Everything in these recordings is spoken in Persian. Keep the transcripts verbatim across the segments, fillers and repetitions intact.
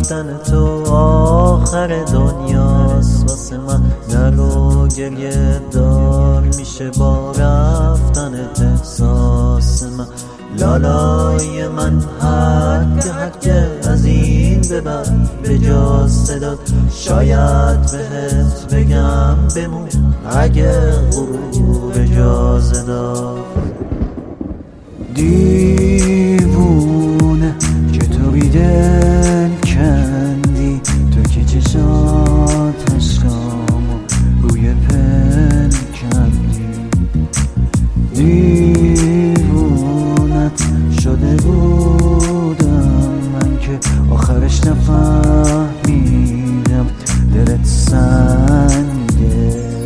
رفتن تو آخر دنیاست واسه من. نرو گریه دار میشه با رفتنت احساس من. لالای من حق حق از این به بعد به جا صدات شاید بهت بگم بمون اگه غرور اجازه داد. دیوونه چطوری دل کندی تو که چشات عشقامو روی پل کندی. دیوونت شده بودم من که آخرش نفهمیدم دلت سنگه.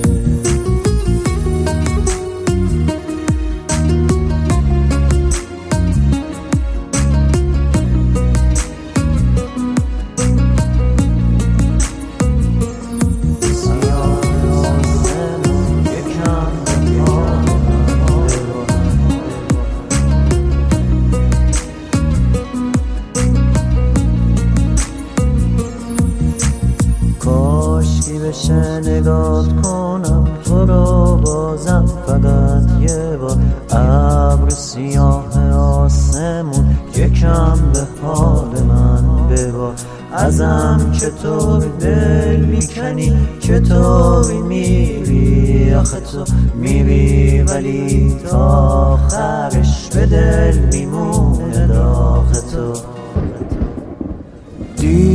کاشکی بشه نگات کنم تو رو بازم فقط یه بار. ابر سیاه آسمون یکم به حال من ببار. ازم چطور دل میکنی چطوری میری آخه تو میری ولی تا آخرش به دل میمونه داغ تو.